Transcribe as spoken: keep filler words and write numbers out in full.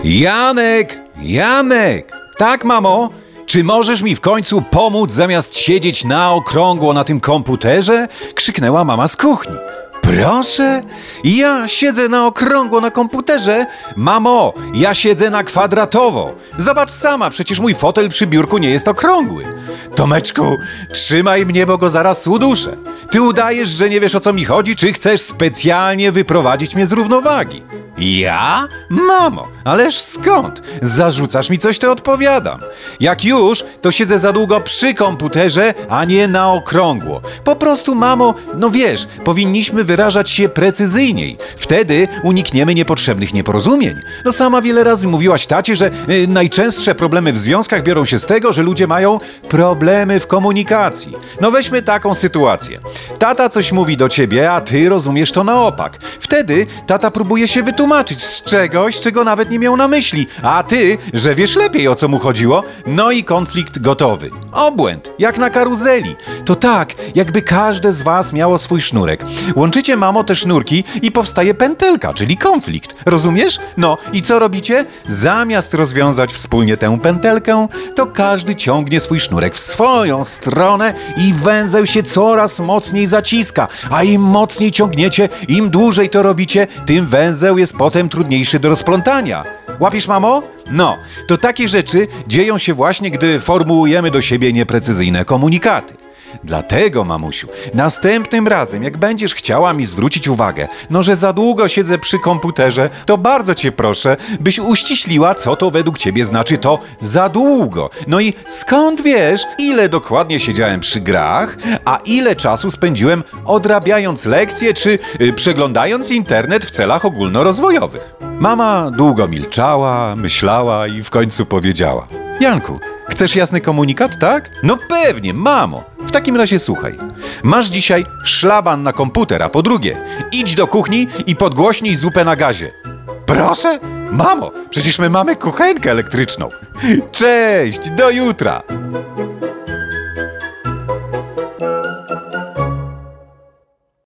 Janek! Janek! Tak, mamo? Czy możesz mi w końcu pomóc zamiast siedzieć na okrągło na tym komputerze? Krzyknęła mama z kuchni. Proszę? Ja siedzę na okrągło na komputerze? Mamo, ja siedzę na kwadratowo. Zobacz sama, przecież mój fotel przy biurku nie jest okrągły. Tomeczku, trzymaj mnie, bo go zaraz uduszę. Ty udajesz, że nie wiesz, o co mi chodzi, czy chcesz specjalnie wyprowadzić mnie z równowagi? Ja? Mamo, ależ skąd? Zarzucasz mi coś, to odpowiadam. Jak już, to siedzę za długo przy komputerze, a nie na okrągło. Po prostu, mamo, no wiesz, powinniśmy wyrażać się precyzyjniej. Wtedy unikniemy niepotrzebnych nieporozumień. No sama wiele razy mówiłaś tacie, że y, najczęstsze problemy w związkach biorą się z tego, że ludzie mają problemy w komunikacji. No weźmy taką sytuację. Tata coś mówi do ciebie, a ty rozumiesz to na opak. Wtedy tata próbuje się wytłumaczyć z czegoś, czego nawet nie miał na myśli, a ty, że wiesz lepiej, o co mu chodziło, no i konflikt gotowy. Obłęd, jak na karuzeli. To tak, jakby każde z was miało swój sznurek. Łączycie, mamo, te sznurki i powstaje pętelka, czyli konflikt. Rozumiesz? No i co robicie? Zamiast rozwiązać wspólnie tę pętelkę, to każdy ciągnie swój sznurek w swoją stronę i węzeł się coraz mocniej zaciska. A im mocniej ciągniecie, im dłużej to robicie, tym węzeł jest potem trudniejszy do rozplątania. Łapiesz, mamo? No, to takie rzeczy dzieją się właśnie, gdy formułujemy do siebie nieprecyzyjne komunikaty. Dlatego, mamusiu, następnym razem, jak będziesz chciała mi zwrócić uwagę, no że za długo siedzę przy komputerze, to bardzo cię proszę, byś uściśliła, co to według ciebie znaczy to za długo. No i skąd wiesz, ile dokładnie siedziałem przy grach, a ile czasu spędziłem odrabiając lekcje czy y, przeglądając internet w celach ogólnorozwojowych? Mama długo milczała, myślała i w końcu powiedziała: Janku, chcesz jasny komunikat, tak? No pewnie, mamo. W takim razie słuchaj. Masz dzisiaj szlaban na komputer, a po drugie, idź do kuchni i podgłośnij zupę na gazie. Proszę? Mamo, przecież my mamy kuchenkę elektryczną. Cześć, do jutra.